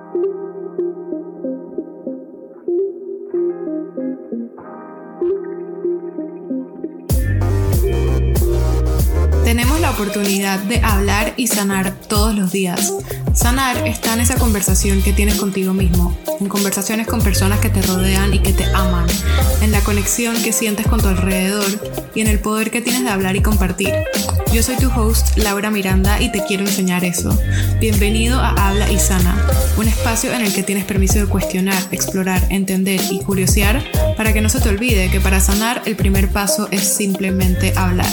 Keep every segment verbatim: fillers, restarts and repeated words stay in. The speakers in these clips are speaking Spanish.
Tenemos la oportunidad de hablar y sanar todos los días. Sanar está en esa conversación que tienes contigo mismo, en conversaciones con personas que te rodean y que te aman, en la conexión que sientes con tu alrededor y en el poder que tienes de hablar y compartir. Yo soy tu host, Laura Miranda, y te quiero enseñar eso. Bienvenido a Habla y Sana, un espacio en el que tienes permiso de cuestionar, explorar, entender y curiosear para que no se te olvide que para sanar el primer paso es simplemente hablar.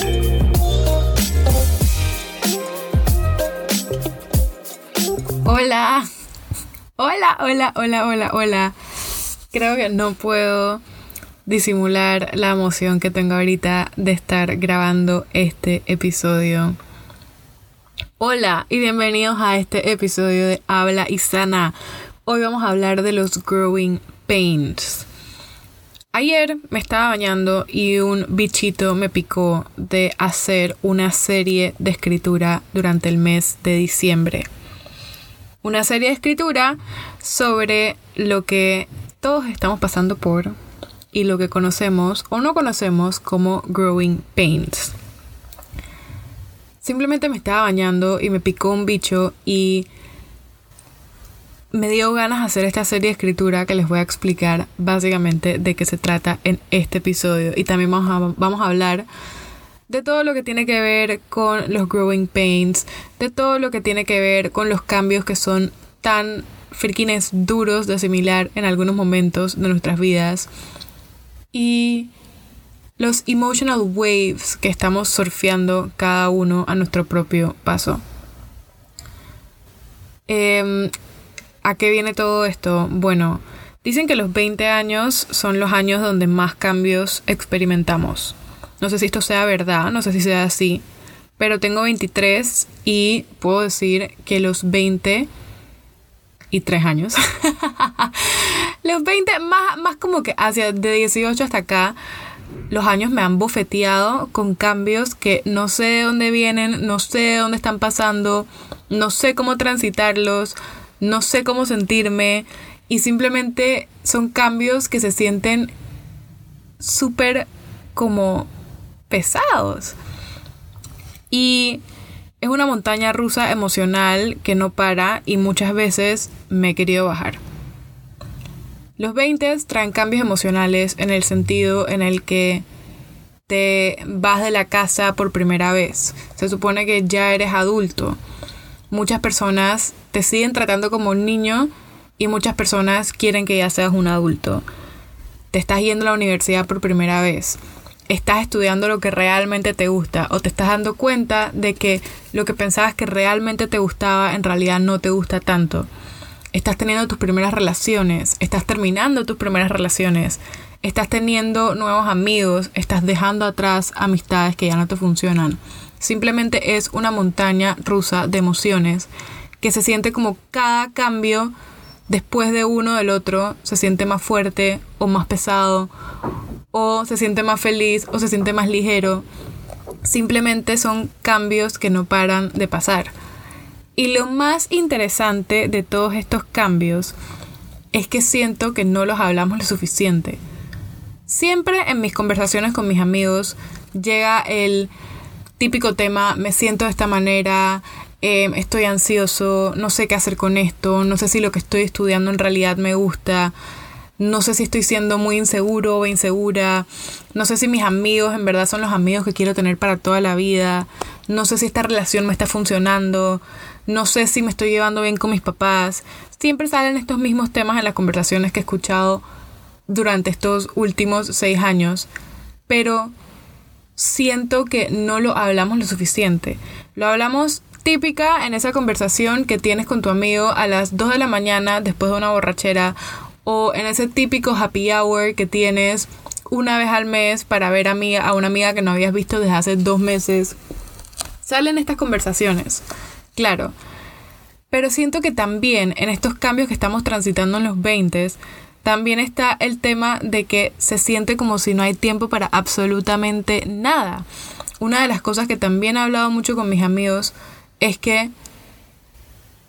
Hola, hola, hola, hola, hola, hola. Creo que no puedo disimular la emoción que tengo ahorita de estar grabando este episodio. Hola y bienvenidos a este episodio de Habla y Sana. Hoy vamos a hablar de los growing pains. Ayer me estaba bañando y un bichito me picó de hacer una serie de escritura durante el mes de diciembre. Una serie de escritura sobre lo que todos estamos pasando por y lo que conocemos o no conocemos como growing pains. Simplemente me estaba bañando y me picó un bicho y me dio ganas de hacer esta serie de escritura que les voy a explicar básicamente de qué se trata en este episodio. Y también vamos a, vamos a hablar de todo lo que tiene que ver con los growing pains, de todo lo que tiene que ver con los cambios que son tan friquines duros de asimilar en algunos momentos de nuestras vidas y los emotional waves que estamos surfeando cada uno a nuestro propio paso. Eh, ¿A qué viene todo esto? Bueno, dicen que los veinte años son los años donde más cambios experimentamos. No sé si esto sea verdad, no sé si sea así, pero tengo veintitrés y puedo decir que los veinte y tres años, los veinte, más, más como que hacia de dieciocho hasta acá, los años me han bofeteado con cambios que no sé de dónde vienen, no sé de dónde están pasando, no sé cómo transitarlos, no sé cómo sentirme y simplemente son cambios que se sienten súper como pesados y es una montaña rusa emocional que no para y muchas veces me he querido bajar. Los veinte traen cambios emocionales en el sentido en el que te vas de la casa por primera vez. Se supone que ya eres adulto. Muchas personas te siguen tratando como un niño y muchas personas quieren que ya seas un adulto. Te estás yendo a la universidad por primera vez. Estás estudiando lo que realmente te gusta o te estás dando cuenta de que lo que pensabas que realmente te gustaba en realidad no te gusta tanto. Estás teniendo tus primeras relaciones, estás terminando tus primeras relaciones, estás teniendo nuevos amigos, estás dejando atrás amistades que ya no te funcionan. Simplemente es una montaña rusa de emociones que se siente como cada cambio después de uno del otro se siente más fuerte o más pesado o se siente más feliz o se siente más ligero. Simplemente son cambios que no paran de pasar. Y lo más interesante de todos estos cambios es que siento que no los hablamos lo suficiente. Siempre en mis conversaciones con mis amigos llega el típico tema, me siento de esta manera, eh, estoy ansioso, no sé qué hacer con esto, no sé si lo que estoy estudiando en realidad me gusta, no sé si estoy siendo muy inseguro o insegura, no sé si mis amigos en verdad son los amigos que quiero tener para toda la vida, no sé si esta relación me está funcionando, no sé si me estoy llevando bien con mis papás. Siempre salen estos mismos temas en las conversaciones que he escuchado durante estos últimos seis años, pero siento que no lo hablamos lo suficiente. Lo hablamos típica en esa conversación que tienes con tu amigo a las dos de la mañana después de una borrachera, o en ese típico happy hour que tienes una vez al mes para ver a, amiga, a una amiga que no habías visto desde hace dos meses. Salen estas conversaciones, claro. Pero siento que también en estos cambios que estamos transitando en los veinte, también está el tema de que se siente como si no hay tiempo para absolutamente nada. Una de las cosas que también he hablado mucho con mis amigos es que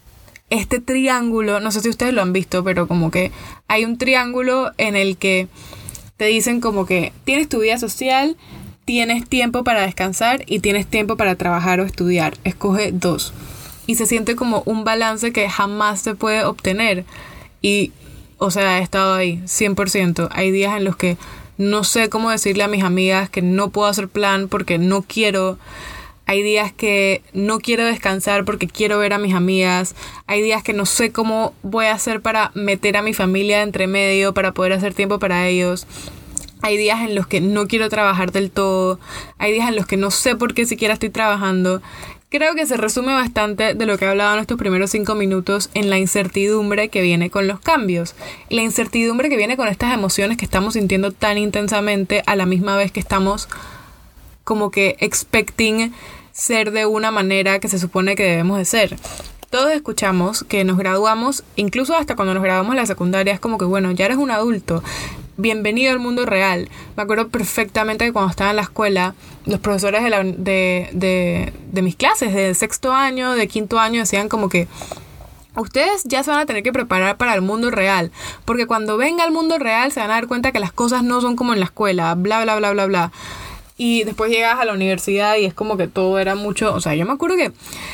este triángulo, no sé si ustedes lo han visto, pero como que hay un triángulo en el que te dicen como que tienes tu vida social, tienes tiempo para descansar y tienes tiempo para trabajar o estudiar. Escoge dos. Y se siente como un balance que jamás se puede obtener. Y, o sea, he estado ahí, cien por ciento. Hay días en los que no sé cómo decirle a mis amigas que no puedo hacer plan porque no quiero. Hay días que no quiero descansar porque quiero ver a mis amigas. Hay días que no sé cómo voy a hacer para meter a mi familia entre medio, para poder hacer tiempo para ellos. Hay días en los que no quiero trabajar del todo. Hay días en los que no sé por qué siquiera estoy trabajando. Creo que se resume bastante de lo que he hablado en estos primeros cinco minutos en la incertidumbre que viene con los cambios. Y la incertidumbre que viene con estas emociones que estamos sintiendo tan intensamente a la misma vez que estamos como que expecting ser de una manera que se supone que debemos de ser. Todos escuchamos que nos graduamos, incluso hasta cuando nos graduamos de la secundaria, es como que bueno, ya eres un adulto. Bienvenido al mundo real. Me acuerdo perfectamente que cuando estaba en la escuela, los profesores de, la, de, de, de mis clases, de sexto año, de quinto año, decían como que ustedes ya se van a tener que preparar para el mundo real, porque cuando venga el mundo real se van a dar cuenta que las cosas no son como en la escuela, bla, bla, bla, bla, bla. Y después llegas a la universidad y es como que todo era mucho, o sea, yo me acuerdo que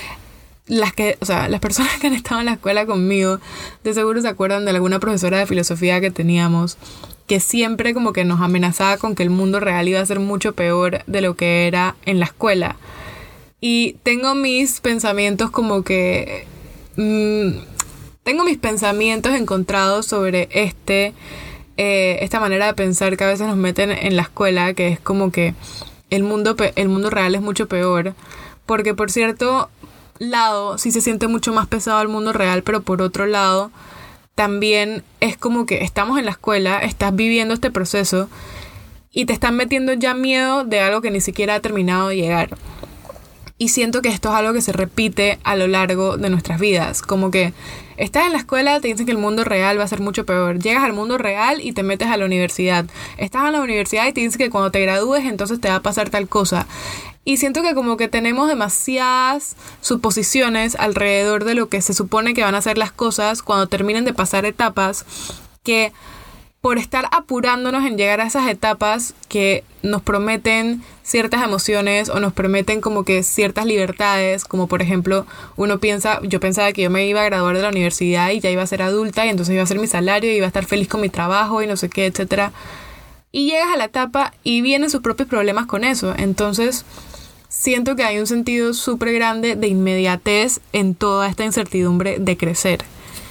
las que, o sea, las personas que han estado en la escuela conmigo, de seguro se acuerdan de alguna profesora de filosofía que teníamos, que siempre como que nos amenazaba con que el mundo real iba a ser mucho peor de lo que era en la escuela. Y tengo mis pensamientos como que... Mmm, tengo mis pensamientos encontrados sobre este... Eh, esta manera de pensar que a veces nos meten en la escuela, que es como que el mundo, pe- el mundo real es mucho peor. Porque por cierto lado sí se siente mucho más pesado el mundo real, pero por otro lado también es como que estamos en la escuela, estás viviendo este proceso y te están metiendo ya miedo de algo que ni siquiera ha terminado de llegar. Y siento que esto es algo que se repite a lo largo de nuestras vidas. Como que estás en la escuela, te dicen que el mundo real va a ser mucho peor. Llegas al mundo real y te metes a la universidad. Estás en la universidad y te dicen que cuando te gradúes entonces te va a pasar tal cosa. Y siento que como que tenemos demasiadas suposiciones alrededor de lo que se supone que van a ser las cosas cuando terminen de pasar etapas, que por estar apurándonos en llegar a esas etapas que nos prometen ciertas emociones o nos prometen como que ciertas libertades, como por ejemplo uno piensa, yo pensaba que yo me iba a graduar de la universidad y ya iba a ser adulta y entonces iba a hacer mi salario y iba a estar feliz con mi trabajo y no sé qué, etcétera. Y llegas a la etapa y vienen sus propios problemas con eso. Entonces siento que hay un sentido súper grande de inmediatez en toda esta incertidumbre de crecer.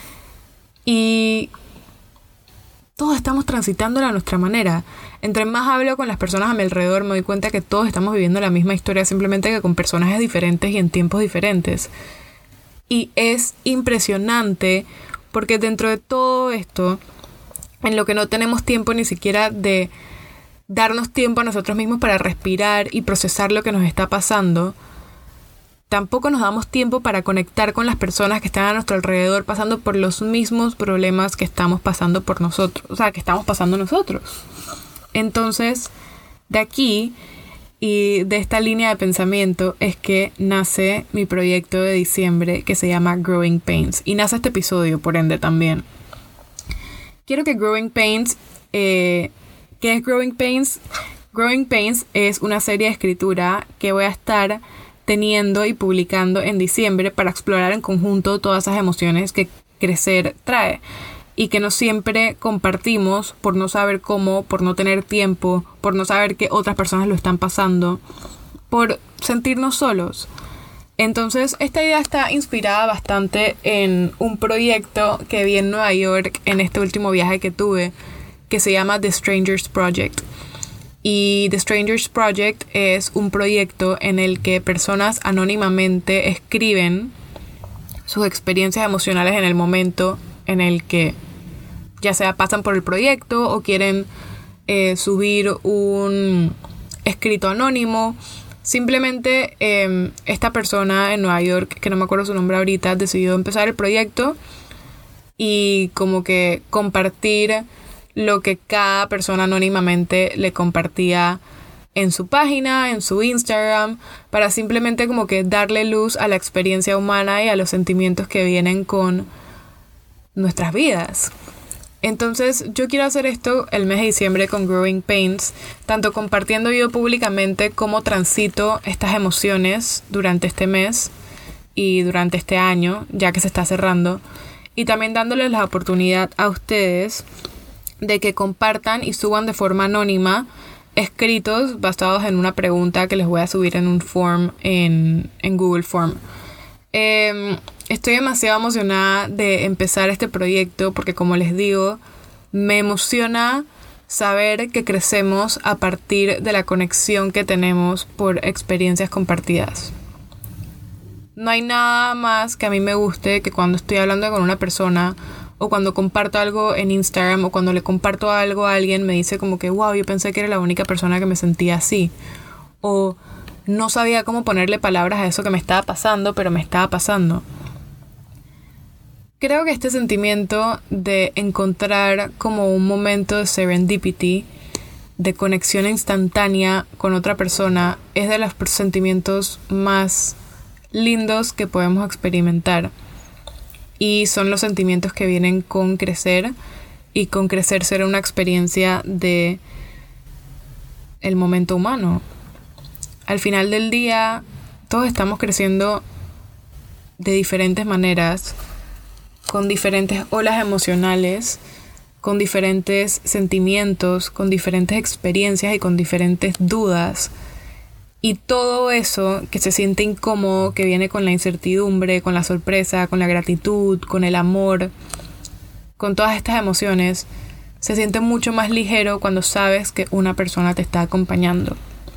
Y todos estamos transitándola a nuestra manera. Entre más hablo con las personas a mi alrededor, me doy cuenta que todos estamos viviendo la misma historia, simplemente que con personajes diferentes y en tiempos diferentes. Y es impresionante porque dentro de todo esto, en lo que no tenemos tiempo ni siquiera de darnos tiempo a nosotros mismos para respirar y procesar lo que nos está pasando, tampoco nos damos tiempo para conectar con las personas que están a nuestro alrededor pasando por los mismos problemas que estamos pasando por nosotros, o sea, que estamos pasando nosotros. Entonces, de aquí y de esta línea de pensamiento es que nace mi proyecto de diciembre que se llama Growing Pains. Y nace este episodio, por ende, también. Quiero que Growing Pains... Eh, ¿Qué es Growing Pains? Growing Pains es una serie de escritura que voy a estar teniendo y publicando en diciembre para explorar en conjunto todas esas emociones que crecer trae y que no siempre compartimos por no saber cómo, por no tener tiempo, por no saber que otras personas lo están pasando, por sentirnos solos. Entonces esta idea está inspirada bastante en un proyecto que vi en Nueva York en este último viaje que tuve, que se llama The Strangers Project. Y The Strangers Project es un proyecto en el que personas anónimamente escriben sus experiencias emocionales en el momento en el que ya sea pasan por el proyecto o quieren eh, subir un escrito anónimo. Simplemente eh, esta persona en Nueva York, que no me acuerdo su nombre ahorita, decidió empezar el proyecto y como que compartir lo que cada persona anónimamente le compartía en su página, en su Instagram, para simplemente como que darle luz a la experiencia humana y a los sentimientos que vienen con nuestras vidas. Entonces yo quiero hacer esto el mes de diciembre con Growing Pains, tanto compartiendo yo públicamente cómo transito estas emociones durante este mes y durante este año, ya que se está cerrando, y también dándoles la oportunidad a ustedes de que compartan y suban de forma anónima escritos basados en una pregunta que les voy a subir en un form en, en Google Form. Eh, estoy demasiado emocionada de empezar este proyecto porque, como les digo, me emociona saber que crecemos a partir de la conexión que tenemos por experiencias compartidas. No hay nada más que a mí me guste que cuando estoy hablando con una persona o cuando comparto algo en Instagram o cuando le comparto algo a alguien me dice como que wow, yo pensé que era la única persona que me sentía así, o no sabía cómo ponerle palabras a eso que me estaba pasando, pero me estaba pasando. Creo que este sentimiento de encontrar como un momento de serendipity, de conexión instantánea con otra persona, es de los sentimientos más lindos que podemos experimentar. Y son los sentimientos que vienen con crecer, y con crecer será una experiencia de el momento humano. Al final del día, todos estamos creciendo de diferentes maneras, con diferentes olas emocionales, con diferentes sentimientos, con diferentes experiencias y con diferentes dudas. Y todo eso que se siente incómodo, que viene con la incertidumbre, con la sorpresa, con la gratitud, con el amor, con todas estas emociones, se siente mucho más ligero cuando sabes que una persona te está acompañando.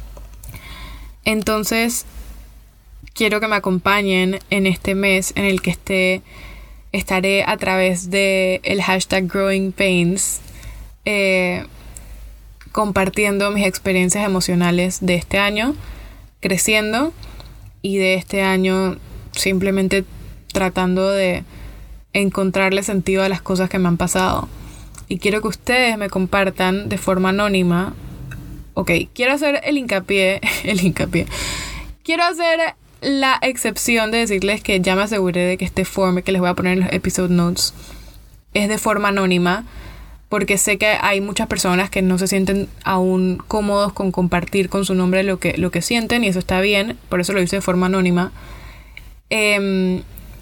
Entonces, quiero que me acompañen en este mes en el que esté, estaré a través de el hashtag Growing Pains, eh, compartiendo mis experiencias emocionales de este año, creciendo, y de este año simplemente tratando de encontrarle sentido a las cosas que me han pasado. Y quiero que ustedes me compartan de forma anónima. Ok, quiero hacer el hincapié, el hincapié. Quiero hacer la excepción de decirles que ya me aseguré de que este form que les voy a poner en los episode notes es de forma anónima, porque sé que hay muchas personas que no se sienten aún cómodos con compartir con su nombre lo que, lo que sienten, y eso está bien, por eso lo hice de forma anónima. Eh,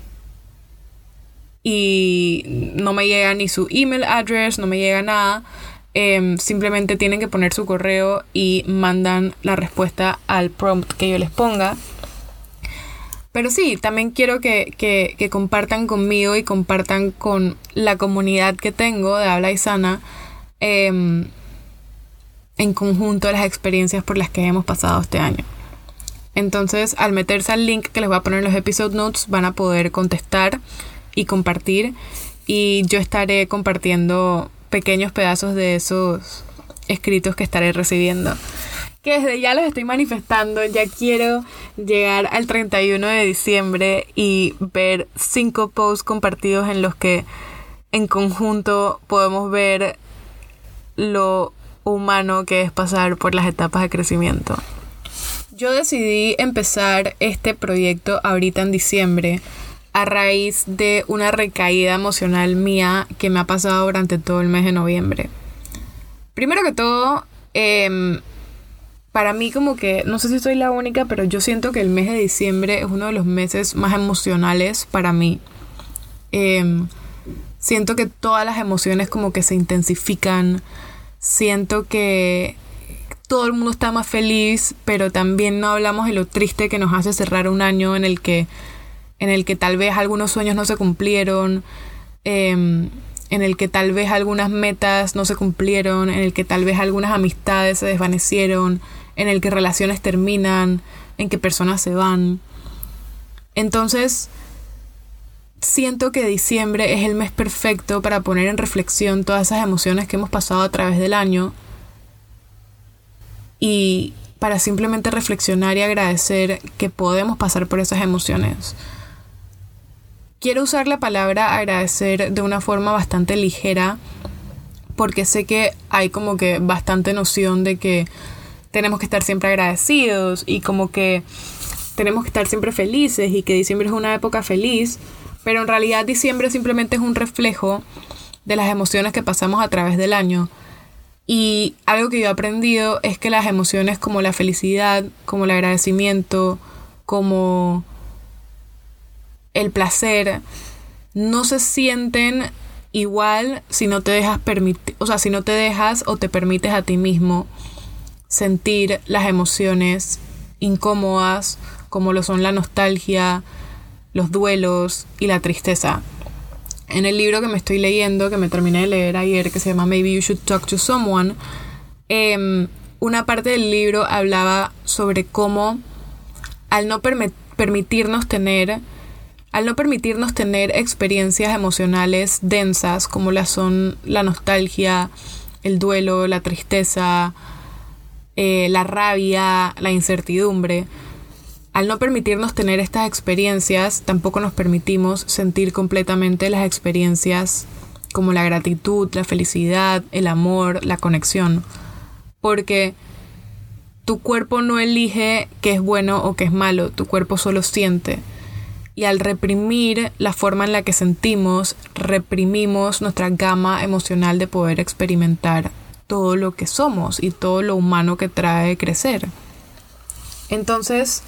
y no me llega ni su email address, no me llega nada. Eh, simplemente tienen que poner su correo y mandan la respuesta al prompt que yo les ponga. Pero sí, también quiero que, que, que compartan conmigo y compartan con la comunidad que tengo de Habla y Sana, eh, en conjunto las experiencias por las que hemos pasado este año. Entonces, al meterse al link que les voy a poner en los episode notes, van a poder contestar y compartir, y yo estaré compartiendo pequeños pedazos de esos escritos que estaré recibiendo, que desde ya los estoy manifestando. Ya quiero llegar al treinta y uno de diciembre y ver cinco posts compartidos en los que en conjunto podemos ver lo humano que es pasar por las etapas de crecimiento. Yo decidí empezar este proyecto ahorita en diciembre a raíz de una recaída emocional mía que me ha pasado durante todo el mes de noviembre. Primero que todo, eh, para mí como que, no sé si soy la única, pero yo siento que el mes de diciembre es uno de los meses más emocionales para mí. Eh, siento que todas las emociones como que se intensifican. Siento que todo el mundo está más feliz, pero también no hablamos de lo triste que nos hace cerrar un año en el que en el que tal vez algunos sueños no se cumplieron, eh, en el que tal vez algunas metas no se cumplieron, en el que tal vez algunas amistades se desvanecieron, en el que relaciones terminan, en que personas se van. Entonces, siento que diciembre es el mes perfecto para poner en reflexión todas esas emociones que hemos pasado a través del año, y para simplemente reflexionar y agradecer que podemos pasar por esas emociones. Quiero usar la palabra agradecer de una forma bastante ligera, porque sé que hay como que bastante noción de que tenemos que estar siempre agradecidos y como que tenemos que estar siempre felices y que diciembre es una época feliz, pero en realidad diciembre simplemente es un reflejo de las emociones que pasamos a través del año. Y algo que yo he aprendido es que las emociones como la felicidad, como el agradecimiento, como el placer, no se sienten igual si no te dejas permitir, o sea, si no te dejas o te permites a ti mismo sentir las emociones incómodas, como lo son la nostalgia, los duelos y la tristeza. En el libro que me estoy leyendo, que me terminé de leer ayer, que se llama Maybe You Should Talk to Someone, eh, una parte del libro hablaba sobre cómo al no permi- permitirnos tener, al no permitirnos tener experiencias emocionales densas, como las son la nostalgia, el duelo, la tristeza, eh, la rabia, la incertidumbre, al no permitirnos tener estas experiencias, tampoco nos permitimos sentir completamente las experiencias como la gratitud, la felicidad, el amor, la conexión. Porque tu cuerpo no elige qué es bueno o qué es malo, tu cuerpo solo siente. Y al reprimir la forma en la que sentimos, reprimimos nuestra gama emocional de poder experimentar todo lo que somos y todo lo humano que trae crecer. Entonces,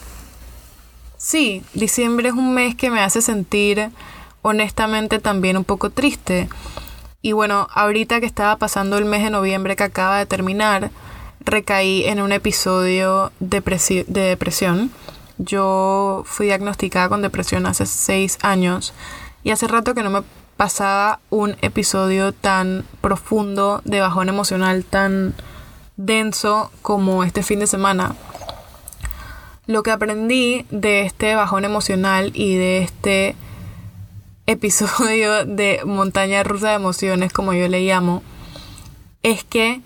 sí, diciembre es un mes que me hace sentir honestamente también un poco triste. Y bueno, ahorita que estaba pasando el mes de noviembre que acaba de terminar, recaí en un episodio depresi- de depresión. Yo fui diagnosticada con depresión hace seis años y hace rato que no me pasaba un episodio tan profundo de bajón emocional, tan denso como este fin de semana. Lo que aprendí de este bajón emocional y de este episodio de montaña rusa de emociones, como yo le llamo, es que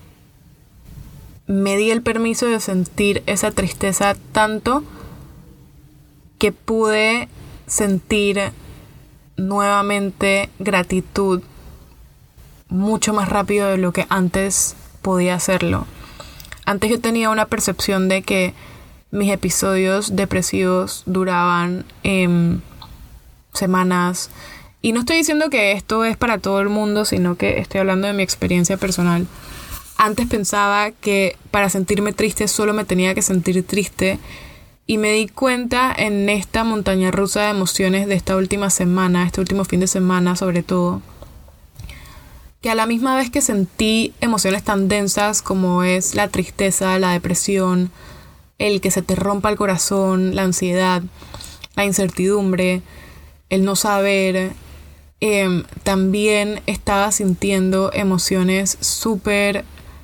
me di el permiso de sentir esa tristeza tanto que pude sentir nuevamente gratitud mucho más rápido de lo que antes podía hacerlo. Antes yo tenía una percepción de que mis episodios depresivos duraban eh, semanas. Y no estoy diciendo que esto es para todo el mundo, sino que estoy hablando de mi experiencia personal. Antes pensaba que para sentirme triste solo me tenía que sentir triste. Y me di cuenta en esta montaña rusa de emociones de esta última semana, este último fin de semana sobre todo, que a la misma vez que sentí emociones tan densas como es la tristeza, la depresión, el que se te rompa el corazón, la ansiedad, la incertidumbre, el no saber, eh, también estaba sintiendo emociones súper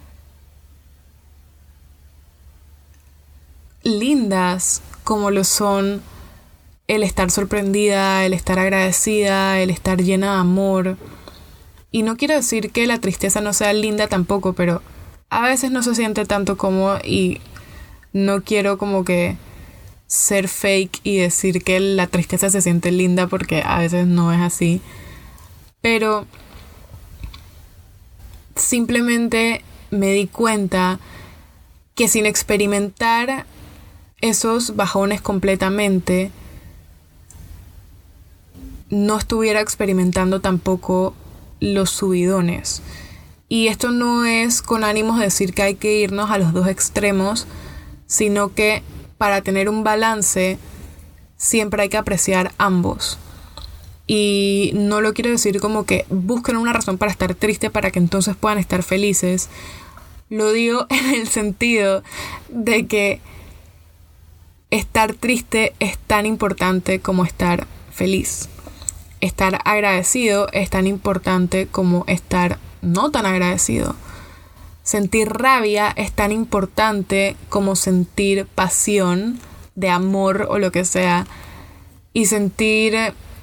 lindas, como lo son el estar sorprendida, el estar agradecida, el estar llena de amor. Y no quiero decir que la tristeza no sea linda tampoco, pero a veces no se siente tanto como, y no quiero como que ser fake y decir que la tristeza se siente linda porque a veces no es así. Pero simplemente me di cuenta que sin experimentar esos bajones completamente, no estuviera experimentando tampoco los subidones. Y esto no es con ánimos de decir que hay que irnos a los dos extremos, sino que para tener un balance siempre hay que apreciar ambos. Y no lo quiero decir como que busquen una razón para estar triste para que entonces puedan estar felices. Lo digo en el sentido de que estar triste es tan importante como estar feliz. Estar agradecido es tan importante como estar no tan agradecido. Sentir rabia es tan importante como sentir pasión de amor o lo que sea. Y sentir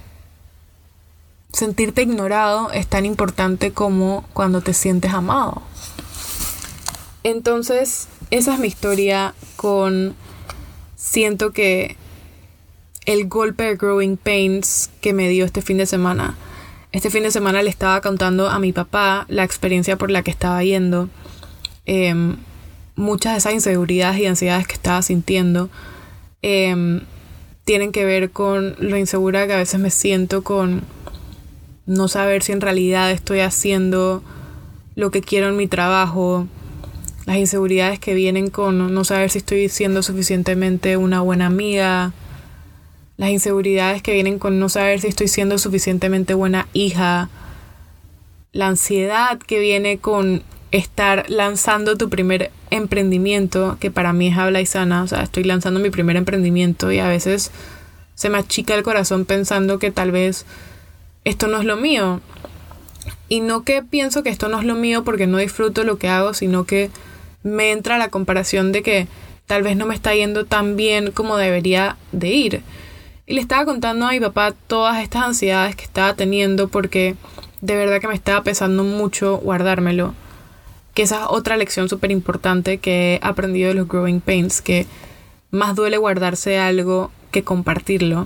sentirte ignorado es tan importante como cuando te sientes amado. Entonces, esa es mi historia con... Siento que el golpe de growing pains que me dio este fin de semana. Este fin de semana le estaba contando a mi papá la experiencia por la que estaba yendo. Eh, muchas de esas inseguridades y ansiedades que estaba sintiendo eh, tienen que ver con lo insegura que a veces me siento con no saber si en realidad estoy haciendo lo que quiero en mi trabajo, las inseguridades que vienen con no saber si estoy siendo suficientemente una buena amiga, las inseguridades que vienen con no saber si estoy siendo suficientemente buena hija, la ansiedad que viene con estar lanzando tu primer emprendimiento, que para mí es Habla Aizana, o sea, estoy lanzando mi primer emprendimiento y a veces se me achica el corazón pensando que tal vez esto no es lo mío. Y no que pienso que esto no es lo mío porque no disfruto lo que hago, sino que me entra la comparación de que tal vez no me está yendo tan bien como debería de ir. Y le estaba contando a mi papá todas estas ansiedades que estaba teniendo porque de verdad que me estaba pesando mucho guardármelo. Que esa es otra lección súper importante que he aprendido de los Growing Pains, que más duele guardarse algo que compartirlo.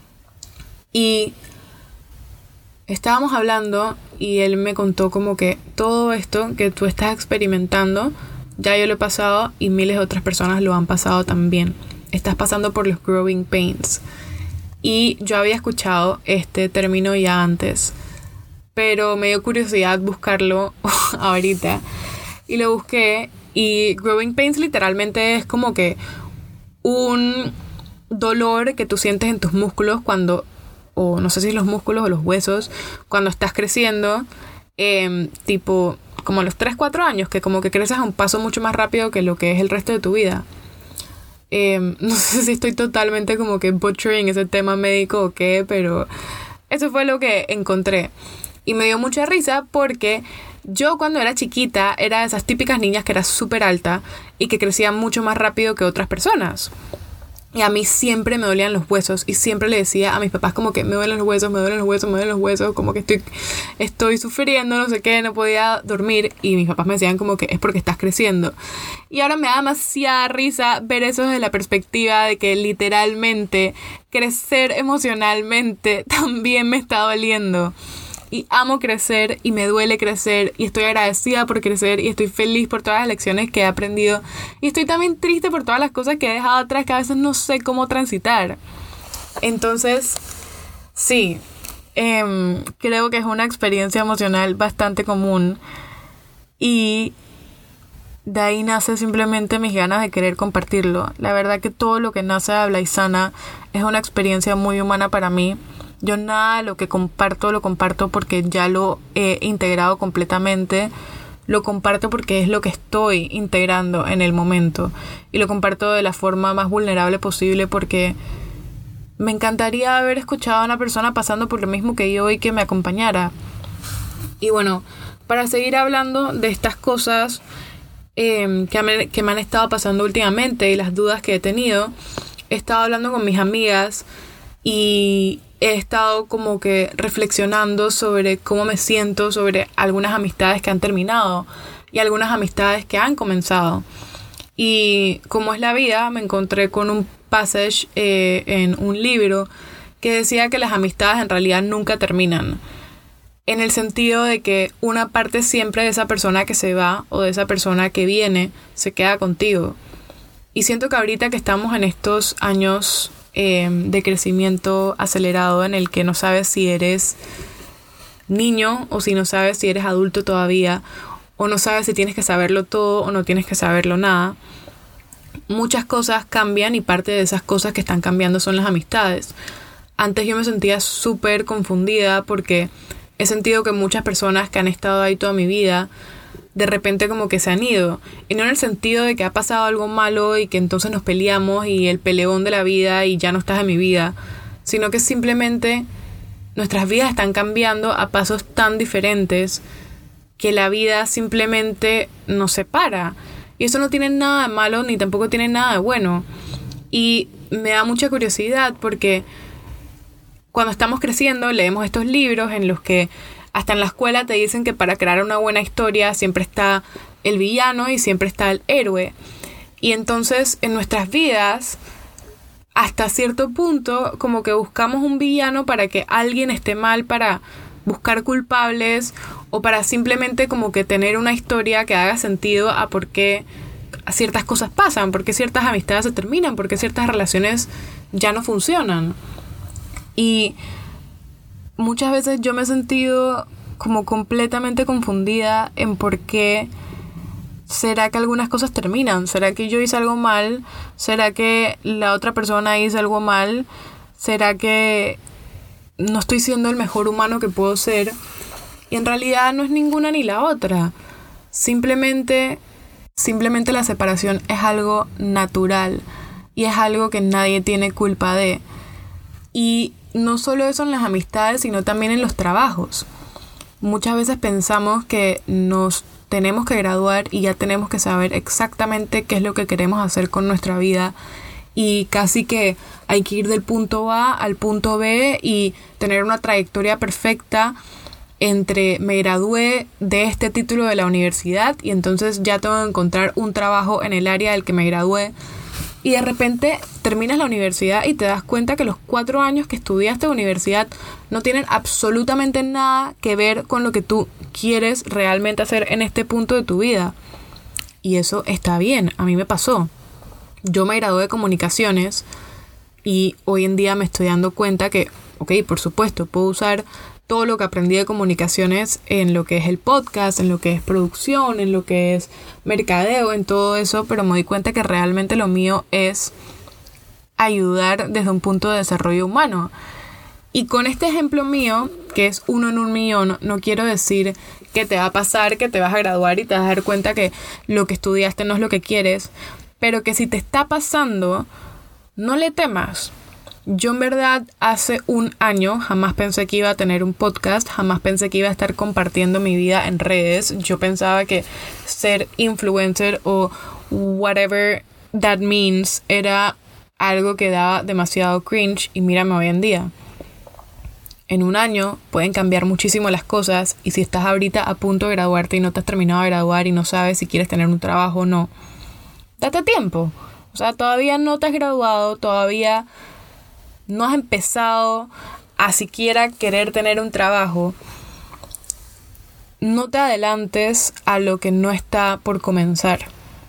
Y estábamos hablando y él me contó como que todo esto que tú estás experimentando, ya yo lo he pasado y miles de otras personas lo han pasado también. Estás pasando por los Growing Pains. Y yo había escuchado este término ya antes, pero me dio curiosidad buscarlo ahorita. Y lo busqué y Growing Pains literalmente es como que un dolor que tú sientes en tus músculos cuando, o no sé si los músculos o los huesos, cuando estás creciendo, eh, tipo como a los tres cuatro años, que como que creces a un paso mucho más rápido que lo que es el resto de tu vida. Eh, no sé si estoy totalmente como que butchering ese tema médico o qué, pero eso fue lo que encontré. Y me dio mucha risa porque yo cuando era chiquita era de esas típicas niñas que era súper alta y que crecía mucho más rápido que otras personas. Y a mí siempre me dolían los huesos y siempre le decía a mis papás como que me duelen los huesos, me duelen los huesos, me duelen los huesos, como que estoy, estoy sufriendo, no sé qué, no podía dormir. Y mis papás me decían como que es porque estás creciendo. Y ahora me da demasiada risa ver eso desde la perspectiva de que literalmente crecer emocionalmente también me está doliendo. Y amo crecer y me duele crecer y estoy agradecida por crecer y estoy feliz por todas las lecciones que he aprendido y estoy también triste por todas las cosas que he dejado atrás que a veces no sé cómo transitar. Entonces, sí, eh, creo que es una experiencia emocional bastante común y de ahí nace simplemente mis ganas de querer compartirlo. La verdad que todo lo que nace de Habla Aizana es una experiencia muy humana para mí. Yo nada de lo que comparto lo comparto porque ya lo he integrado completamente. Lo comparto porque es lo que estoy integrando en el momento. Y lo comparto de la forma más vulnerable posible porque me encantaría haber escuchado a una persona pasando por lo mismo que yo y que me acompañara. Y bueno, para seguir hablando de estas cosas eh, que, me, que me han estado pasando últimamente y las dudas que he tenido, he estado hablando con mis amigas y he estado como que reflexionando sobre cómo me siento, sobre algunas amistades que han terminado y algunas amistades que han comenzado. Y como es la vida, me encontré con un passage eh, en un libro que decía que las amistades en realidad nunca terminan. En el sentido de que una parte siempre de esa persona que se va o de esa persona que viene se queda contigo. Y siento que ahorita que estamos en estos años Eh, de crecimiento acelerado en el que no sabes si eres niño o si no sabes si eres adulto todavía o no sabes si tienes que saberlo todo o no tienes que saberlo nada. Muchas cosas cambian y parte de esas cosas que están cambiando son las amistades. Antes yo me sentía súper confundida porque he sentido que muchas personas que han estado ahí toda mi vida de repente como que se han ido. Y no en el sentido de que ha pasado algo malo y que entonces nos peleamos y el peleón de la vida y ya no estás en mi vida, sino que simplemente nuestras vidas están cambiando a pasos tan diferentes que la vida simplemente nos separa. Y eso no tiene nada de malo ni tampoco tiene nada de bueno. Y me da mucha curiosidad porque cuando estamos creciendo leemos estos libros en los que hasta en la escuela te dicen que para crear una buena historia siempre está el villano y siempre está el héroe. Y entonces en nuestras vidas, hasta cierto punto, como que buscamos un villano para que alguien esté mal, para buscar culpables o para simplemente como que tener una historia que haga sentido a por qué ciertas cosas pasan, por qué ciertas amistades se terminan, por qué ciertas relaciones ya no funcionan. Y muchas veces yo me he sentido como completamente confundida en por qué será que algunas cosas terminan. ¿Será que yo hice algo mal? ¿Será que la otra persona hizo algo mal? ¿Será que no estoy siendo el mejor humano que puedo ser? Y en realidad no es ninguna ni la otra. Simplemente, simplemente la separación es algo natural y es algo que nadie tiene culpa de. Y no solo eso en las amistades, sino también en los trabajos. Muchas veces pensamos que nos tenemos que graduar y ya tenemos que saber exactamente qué es lo que queremos hacer con nuestra vida. Y casi que hay que ir del punto A al punto B y tener una trayectoria perfecta entre me gradué de este título de la universidad y entonces ya tengo que encontrar un trabajo en el área del que me gradué. Y de repente terminas la universidad y te das cuenta que los cuatro años que estudiaste en universidad no tienen absolutamente nada que ver con lo que tú quieres realmente hacer en este punto de tu vida. Y eso está bien, a mí me pasó. Yo me gradué de comunicaciones y hoy en día me estoy dando cuenta que, ok, por supuesto, puedo usar todo lo que aprendí de comunicaciones en lo que es el podcast, en lo que es producción, en lo que es mercadeo, en todo eso, pero me doy cuenta que realmente lo mío es ayudar desde un punto de desarrollo humano. Y con este ejemplo mío, que es uno en un millón, no quiero decir que te va a pasar, que te vas a graduar y te vas a dar cuenta que lo que estudiaste no es lo que quieres, pero que si te está pasando, no le temas. Yo en verdad hace un año jamás pensé que iba a tener un podcast, jamás pensé que iba a estar compartiendo mi vida en redes. Yo pensaba que ser influencer o whatever that means era algo que daba demasiado cringe y mírame hoy en día. En un año pueden cambiar muchísimo las cosas y si estás ahorita a punto de graduarte y no te has terminado de graduar y no sabes si quieres tener un trabajo o no, date tiempo. O sea, todavía no te has graduado, todavía no has empezado a siquiera querer tener un trabajo. No te adelantes a lo que no está por comenzar.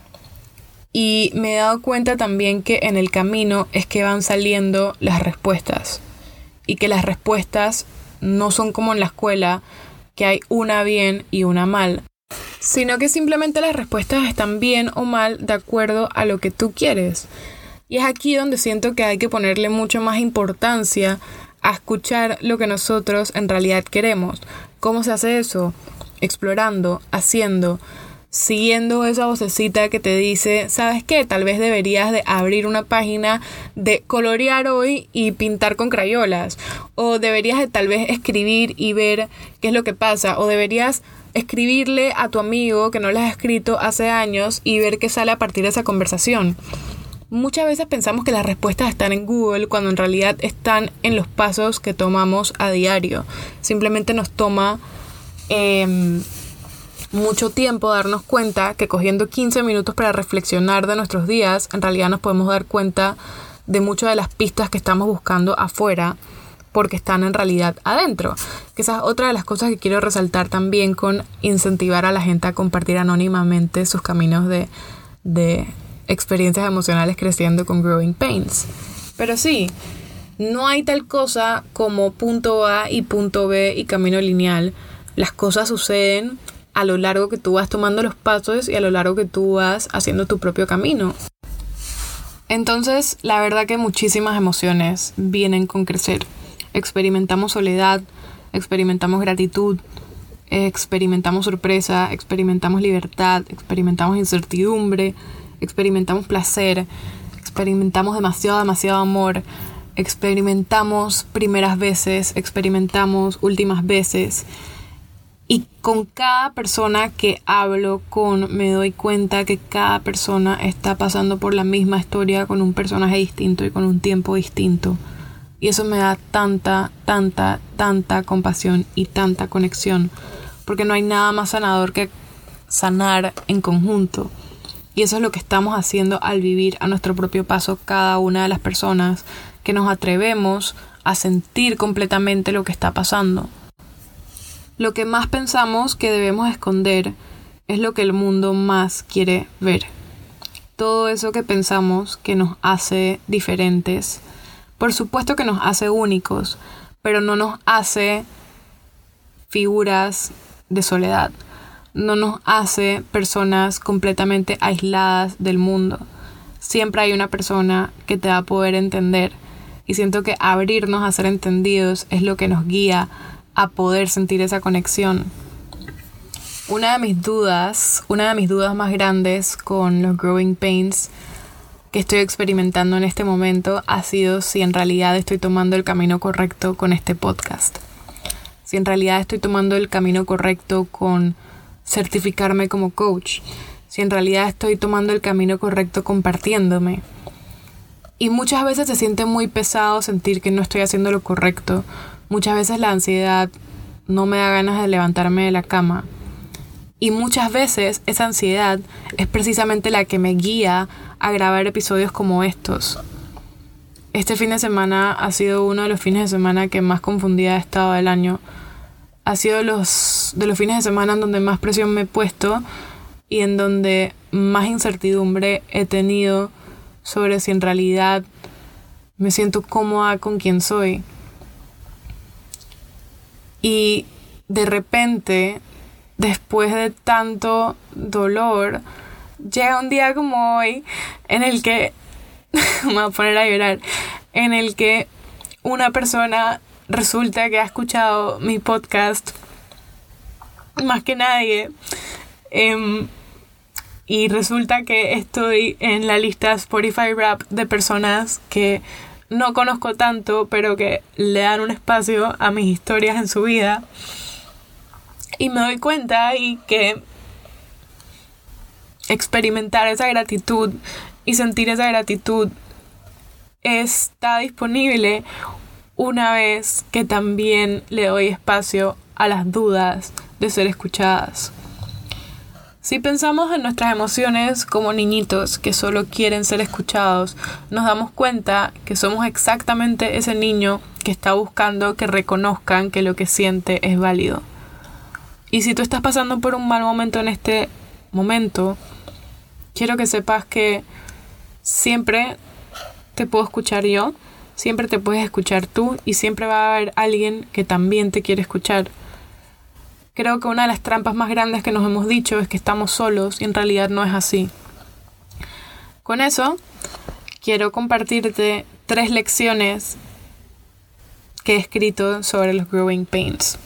Y me he dado cuenta también que en el camino es que van saliendo las respuestas. Y que las respuestas no son como en la escuela, que hay una bien y una mal, sino que simplemente las respuestas están bien o mal de acuerdo a lo que tú quieres. Y es aquí donde siento que hay que ponerle mucho más importancia a escuchar lo que nosotros en realidad queremos. ¿Cómo se hace eso? Explorando, haciendo, siguiendo esa vocecita que te dice, ¿sabes qué? Tal vez deberías de abrir una página de colorear hoy y pintar con crayolas. O deberías de tal vez escribir y ver qué es lo que pasa. O deberías escribirle a tu amigo que no le has escrito hace años y ver qué sale a partir de esa conversación. Muchas veces pensamos que las respuestas están en Google cuando en realidad están en los pasos que tomamos a diario. Simplemente nos toma eh, mucho tiempo darnos cuenta que cogiendo quince minutos para reflexionar de nuestros días, en realidad nos podemos dar cuenta de muchas de las pistas que estamos buscando afuera porque están en realidad adentro. Que esa es otra de las cosas que quiero resaltar también con incentivar a la gente a compartir anónimamente sus caminos de... de experiencias emocionales creciendo con Growing Pains. Pero sí, no hay tal cosa como punto A y punto B y camino lineal. Las cosas suceden a lo largo que tú vas tomando los pasos y a lo largo que tú vas haciendo tu propio camino. Entonces, la verdad que muchísimas emociones vienen con crecer. Experimentamos soledad, experimentamos gratitud, experimentamos sorpresa, experimentamos libertad, experimentamos incertidumbre, experimentamos placer, experimentamos demasiado, demasiado amor, experimentamos primeras veces, experimentamos últimas veces. Y con cada persona que hablo con, me doy cuenta que cada persona está pasando por la misma historia con un personaje distinto y con un tiempo distinto. Y eso me da tanta, tanta, tanta compasión y tanta conexión. Porque no hay nada más sanador que sanar en conjunto. Y eso es lo que estamos haciendo al vivir a nuestro propio paso cada una de las personas que nos atrevemos a sentir completamente lo que está pasando. Lo que más pensamos que debemos esconder es lo que el mundo más quiere ver. todo eso que pensamos que nos hace diferentes, por supuesto que nos hace únicos, pero no nos hace figuras de soledad, no nos hace personas completamente aisladas del mundo. Siempre hay una persona que te va a poder entender, y siento que abrirnos a ser entendidos es lo que nos guía a poder sentir esa conexión. Una de mis dudas, una de mis dudas más grandes con los growing pains que estoy experimentando en este momento ha sido si en realidad estoy tomando el camino correcto con este podcast. Si en realidad estoy tomando el camino correcto con certificarme como coach. Si en realidad estoy tomando el camino correcto compartiéndome. Y muchas veces se siente muy pesado sentir que no estoy haciendo lo correcto. Muchas veces la ansiedad no me da ganas de levantarme de la cama. Y muchas veces esa ansiedad es precisamente la que me guía a grabar episodios como estos. Este fin de semana ha sido uno de los fines de semana que más confundida he estado del año. Ha sido los, de los fines de semana en donde más presión me he puesto y en donde más incertidumbre he tenido sobre si en realidad me siento cómoda con quien soy. Y de repente, después de tanto dolor, llega un día como hoy en el que me voy a poner a llorar, en el que una persona resulta que ha escuchado mi podcast más que nadie, eh, y resulta que estoy en la lista Spotify Rap de personas que no conozco tanto, pero que le dan un espacio a mis historias en su vida. Y me doy cuenta y que experimentar esa gratitud y sentir esa gratitud está disponible una vez que también le doy espacio a las dudas de ser escuchadas. Si pensamos en nuestras emociones como niñitos que solo quieren ser escuchados, nos damos cuenta que somos exactamente ese niño que está buscando que reconozcan que lo que siente es válido. Y si tú estás pasando por un mal momento en este momento, quiero que sepas que siempre te puedo escuchar yo, siempre te puedes escuchar tú y siempre va a haber alguien que también te quiere escuchar. Creo que una de las trampas más grandes que nos hemos dicho es que estamos solos y en realidad no es así. Con eso, quiero compartirte tres lecciones que he escrito sobre los growing pains.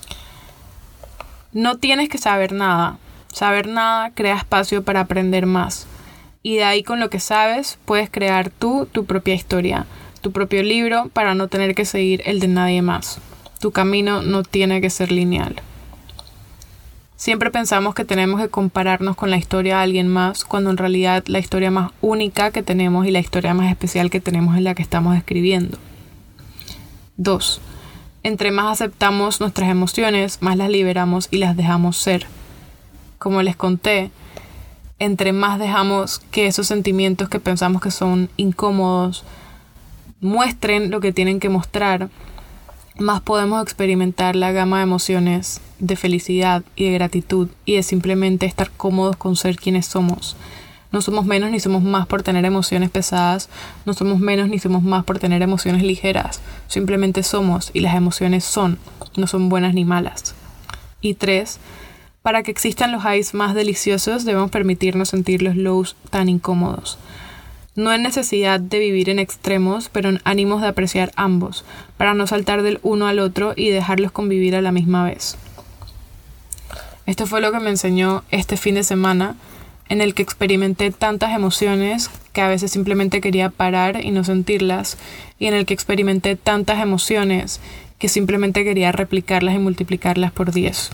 No tienes que saber nada. Saber nada crea espacio para aprender más. Y de ahí con lo que sabes puedes crear tú tu propia historia, tu propio libro para no tener que seguir el de nadie más. Tu camino no tiene que ser lineal. Siempre pensamos que tenemos que compararnos con la historia de alguien más, cuando en realidad la historia más única que tenemos y la historia más especial que tenemos es la que estamos escribiendo. dos. Entre más aceptamos nuestras emociones, más las liberamos y las dejamos ser. Como les conté, entre más dejamos que esos sentimientos que pensamos que son incómodos muestren lo que tienen que mostrar, más podemos experimentar la gama de emociones de felicidad y de gratitud y de simplemente estar cómodos con ser quienes somos. No somos menos ni somos más por tener emociones pesadas, no somos menos ni somos más por tener emociones ligeras. Simplemente somos y las emociones son, no son buenas ni malas. Y tres, para que existan los highs más deliciosos debemos permitirnos sentir los lows tan incómodos. No en necesidad de vivir en extremos, pero en ánimos de apreciar ambos, para no saltar del uno al otro y dejarlos convivir a la misma vez. Esto fue lo que me enseñó este fin de semana, en el que experimenté tantas emociones que a veces simplemente quería parar y no sentirlas, y en el que experimenté tantas emociones que simplemente quería replicarlas y multiplicarlas por diez.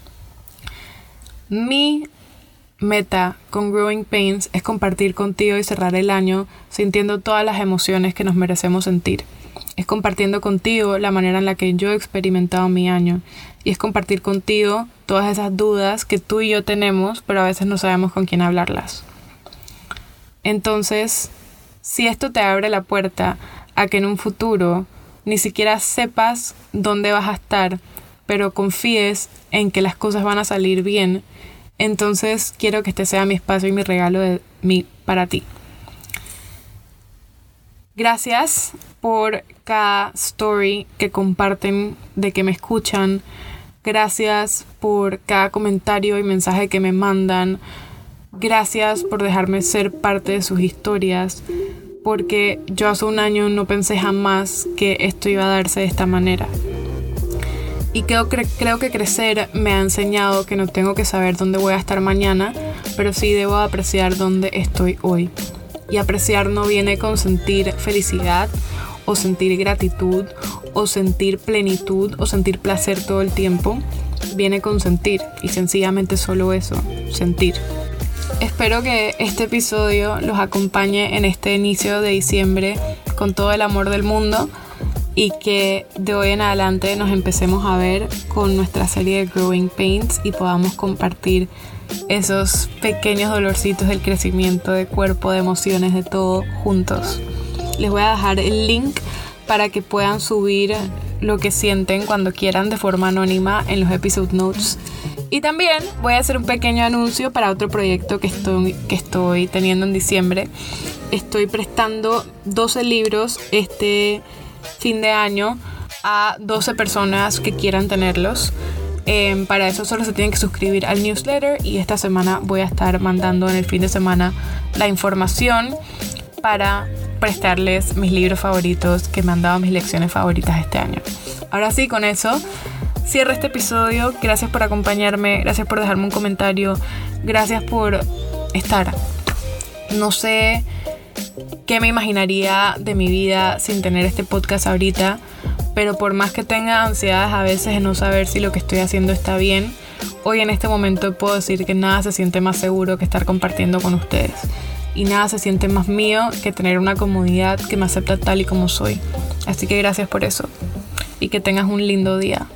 Mi meta con Growing Pains es compartir contigo y cerrar el año sintiendo todas las emociones que nos merecemos sentir. Es compartiendo contigo la manera en la que yo he experimentado mi año. Y es compartir contigo todas esas dudas que tú y yo tenemos, pero a veces no sabemos con quién hablarlas. Entonces, si esto te abre la puerta a que en un futuro ni siquiera sepas dónde vas a estar, pero confíes en que las cosas van a salir bien, entonces quiero que este sea mi espacio y mi regalo de mi para ti. Gracias por cada story que comparten, de que me escuchan. Gracias por cada comentario y mensaje que me mandan. Gracias por dejarme ser parte de sus historias, porque yo hace un año no pensé jamás que esto iba a darse de esta manera. Y creo, cre- creo que crecer me ha enseñado que no tengo que saber dónde voy a estar mañana, pero sí debo apreciar dónde estoy hoy. Y apreciar no viene con sentir felicidad, o sentir gratitud, o sentir plenitud, o sentir placer todo el tiempo. Viene con sentir, y sencillamente solo eso, sentir. Espero que este episodio los acompañe en este inicio de diciembre con todo el amor del mundo, y que de hoy en adelante nos empecemos a ver con nuestra serie de Growing Pains y podamos compartir esos pequeños dolorcitos del crecimiento de cuerpo, de emociones, de todo juntos. Les voy a dejar el link para que puedan subir lo que sienten cuando quieran de forma anónima en los episode notes. Y también voy a hacer un pequeño anuncio para otro proyecto que estoy, que estoy teniendo en diciembre. Estoy prestando doce libros este fin de año a doce personas que quieran tenerlos. Eh, para eso solo se tienen que suscribir al newsletter, y esta semana voy a estar mandando en el fin de semana la información para prestarles mis libros favoritos que me han dado mis lecciones favoritas este año. Ahora sí, con eso cierro este episodio. Gracias por acompañarme, gracias por dejarme un comentario, gracias por estar. No sé qué me imaginaría de mi vida sin tener este podcast ahorita, pero por más que tenga ansiedades a veces de no saber si lo que estoy haciendo está bien, hoy en este momento puedo decir que nada se siente más seguro que estar compartiendo con ustedes, y nada se siente más mío que tener una comunidad que me acepta tal y como soy. Así que gracias por eso, y que tengas un lindo día.